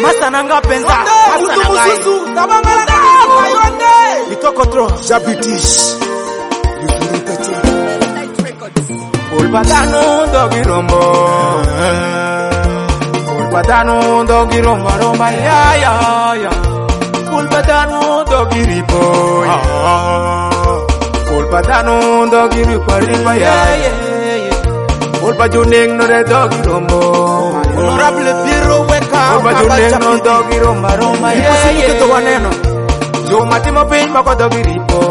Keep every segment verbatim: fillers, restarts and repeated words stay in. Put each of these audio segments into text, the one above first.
Hasa nanga penza, hasa nanga Mususu, tabangala na ayonde. Itokotro, Jabitish. Yusuru pete. Ulpadano dogi rombo. Ulpadano dogi romba romba ya ya ya. Ulpadano dogi ripo ya. Ulpadano dogi ripo ripo ya ya ya. Ulpajuning no de dogi rombo. Honorable Biro weka. Ulpajuning no dogi romba romba ya ya. Kito waneno. Yo matimo pin bako dogi ripo.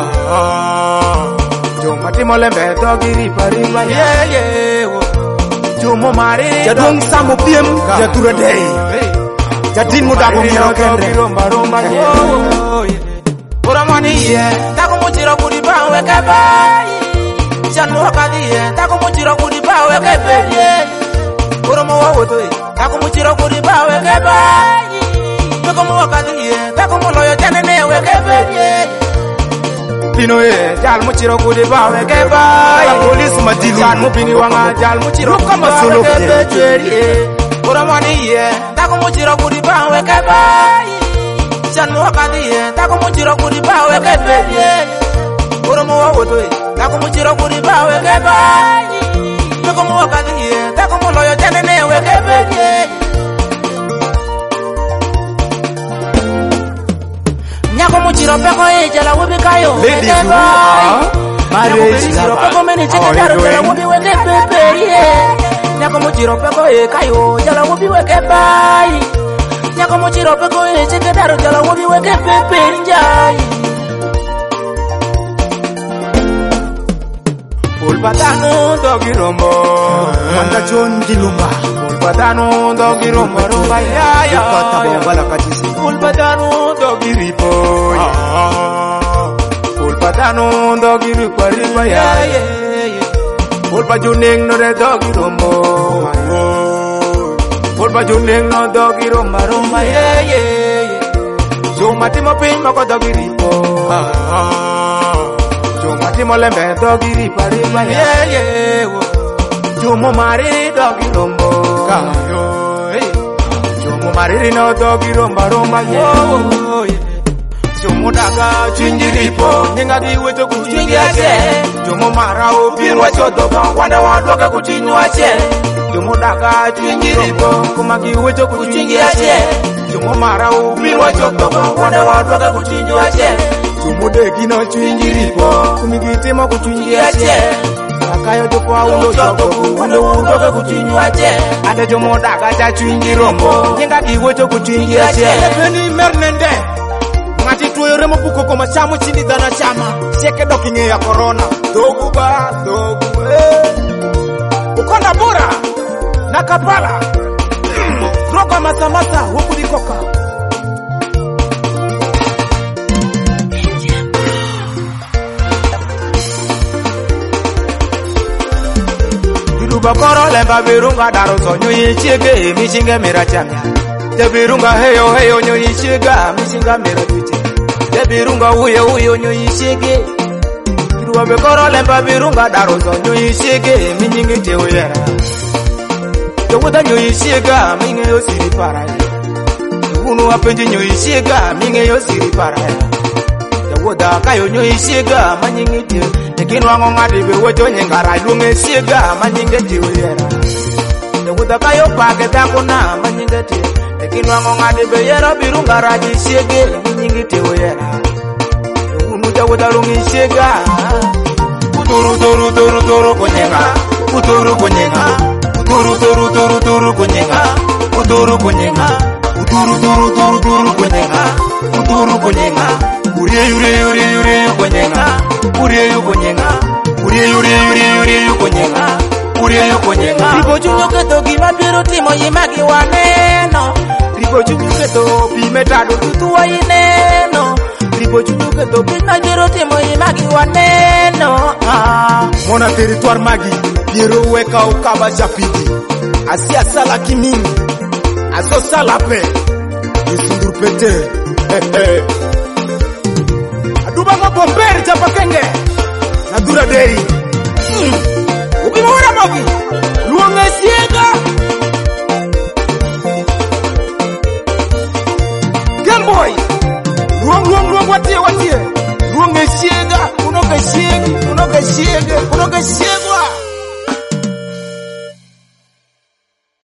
Yo matimo lembe dogi ripo ripo ya ya. Yo mo mari. Jadung samu piem. Jatura day. Jadin muda pemiro kendre. Romba romba ya. Ora mani ye. Tako muchiro kudi bawe kabai. Chanu hakadi ye. Tako muchiro kudi bawe kabai. Ora mo wawoto ye. Tako muchiro kudi bawe kabai. Tako mo hakadi ye. Tako mo loyo janene we kabai. Pino ye. Jal muchiro kudi bawe kabai. Police madilu. Jan mupini wanga jal muchiro kama solo kabai. Ora mani ye. Tako muchiro kudi bawe kabai. Chanu hakadi ye. Tako muchiro kudi bawe kabai. Ora mo wawoto ye. Tako muchiro kudi bawe kabai. Tako mo hakadi ye. Tako mo loyo janene we kabai. Nyako muchiro peko e jala wubi kayo. Ladies who are marriage Muchiro lovers. peko meni cheke How are daro you jala doing? wubi weke pepe ye. Nyako muchiro peko e kayo jala wubi weke bai. Nyako muchiro peko e cheke daro jala wubi weke pepe njai. Ulpadano dogi rombo. Manda John Gilumba. Ulpadano dogi rombo romba ya ya. Kata bala katisi. Ulpadano dogi ripo ya. Ulpadano dogi ripo ripo ya ya ya. Ulpajuning no de dogi rombo. Ulpajuning no dogi romba romba ya ya ya. Yo matimo pin bako dogi ripo. Yo matimo lembe dogi ripo ripo ya ya ya. Yo mo mari dogi rombo. Yo mo mari no dogi romba romba yo. Yo mo daga chinji ripo. Ninga di weto kuchingi ache. Yo mo mara o pirwa chodo ba wanda wadoga kuchinyu ache. Yo mo daga chinji ripo. Kuma ki weto kuchingi ache. Yo mo mara o pirwa chodo ba wanda wadoga kuchinyu ache. Yo mo degi no chinji ripo. Kumi kitimo kuchingi ache. Akayo jopo aulo chopo wanda wadoga kuchinyu ache. Ade yo mo daga cha chinji rombo. Ninga ki weto kuchingi ache. Peni mernende. Ngati tuyo remo puko koma chamu chini dana chama. Sieke dokinge ya corona. Dogu ba, dogu eh. Ukonda bora. Na kapala. Roga masamasa huku dikoka. Iruba koro lemba birunga daro so nyuyi chiege mishinge mira chamya. Jabirunga heyo heyo nyuyi chiega mishinga mira tuche. Jabirunga uye uye nyuyi chiege. Iruba bekoro lemba birunga daro so nyuyi chiege minyingi te uyera. Jawuda nyuyi chiega minge yo siri para. Unu apenji nyuyi chiega minge yo siri para. Jawuda kayo nyuyi chiega manyingi te. Nekinwa ngonga dibe weto nyengara lunge chiega manyingi te uyera. Jawuda kayo pake takuna manyingi te. Nekinwa ngonga dibe yera birunga raji chiege manyingi te uyera. Unu jawuda lunge chiega. Uturu turu turu turu kunyenga. Uturu kunyenga. Uturu turu turu turu kunyenga. Uturu kunyenga. Uturu turu turu turu kunyenga. Uturu kunyenga. Uriye uriye uriye uriye kunyenga. Uriye kunyenga. Uriye uriye uriye uriye kunyenga. Uriye kunyenga. Ribo chunyo keto gima biro timo yimagi waneno. Ribo chunyo keto pime tado tutu wa ineno. Ribo chunyo keto pime biro timo yimagi waneno. Ah. Mona territoire magi. Piero weka ukaba japidi. Asia sala kimini. Aso sala pe. Yusundur pete. Aduba mabomberi chapakenge. Nadura deri. Mm. Ubi mwura magi. Luonge siega. Ruang ruang ruang watie watie. Ruang esiega, uno kesiegi, uno kesiege, uno kesiego.